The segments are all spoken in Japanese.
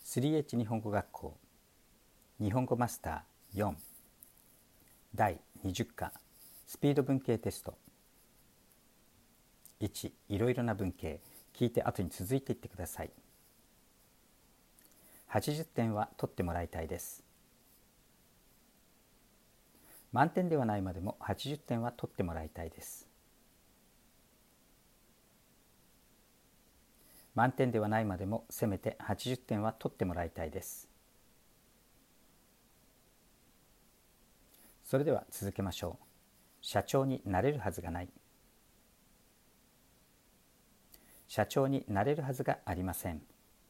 3H 日本語学校日本語マスター4第20課スピード文系テスト。1、いろいろな文系聞いて後に続いていってください。80点は取ってもらいたいです。満点ではないまでも80点は取ってもらいたいです。満点ではないまでもせめて80点は取ってもらいたいです。それでは続けましょう。社長になれるはずがない。社長になれるはずがありません。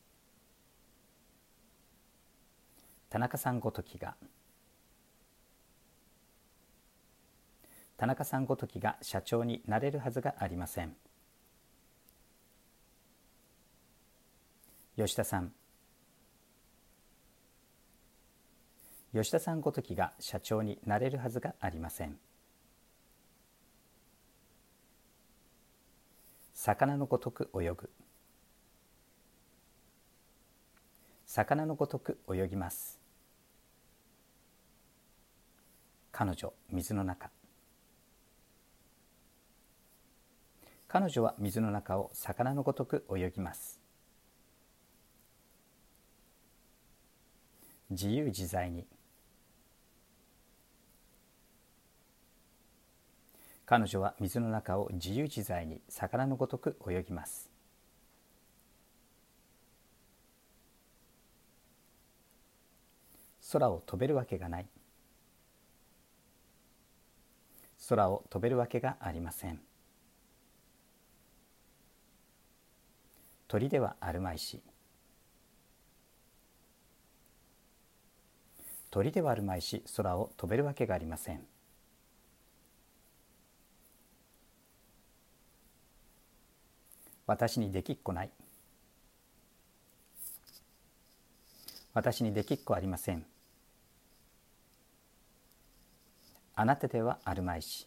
田中さんごときが社長になれるはずがありません。吉田さんごときが社長になれるはずがありません。魚のごとく泳ぐ。魚のごとく泳ぎます。彼女、水の中。彼女は水の中を魚のごとく泳ぎます。自由自在に。彼女は水の中を自由自在に魚のごとく泳ぎます。空を飛べるわけがない。空を飛べるわけがありません。鳥ではあるまいし。鳥ではあるまいし空を飛べるわけがありません。私にできっこない。私にできっこありません。あなたではあるまいし。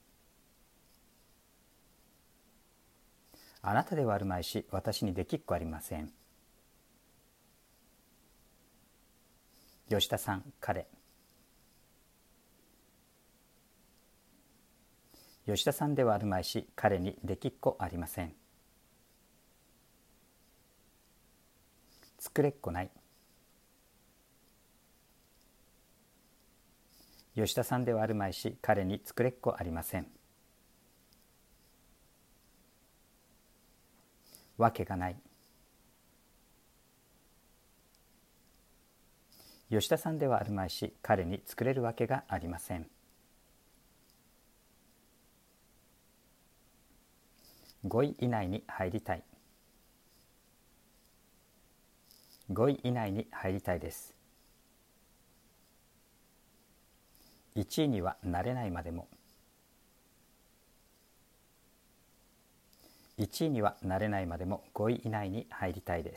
あなたではあるまいし私にできっこありません。吉田さん、彼。吉田さんではあるまいし彼にできっこありません。作れっこない。吉田さんではあるまいし彼に作れっこありません。わけがない。吉田さんではあるまいし彼に作れるわけがありません。5位以内に入りたい。5位以内に入りたいです。1位にはなれないまでも。1位にはなれないまでも5位以内に入りたいです。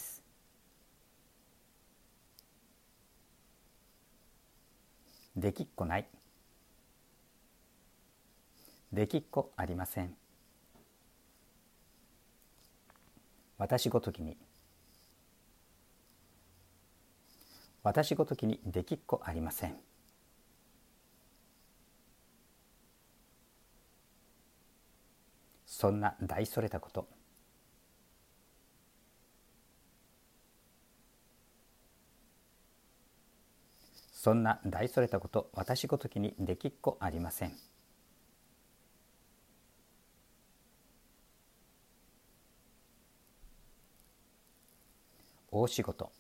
できっこない。できっこありません。私ごときに。私ごときにできっこありません。そんな大それたこと。そんな大それたこと私ごときにできっこありません。大仕事。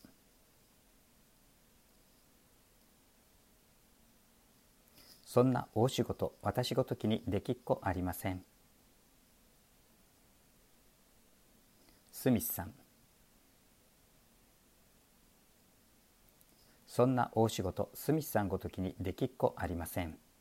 そんな大仕事私ごときにできっこありません。スミスさん。そんな大仕事スミスさんごときにできっこありません。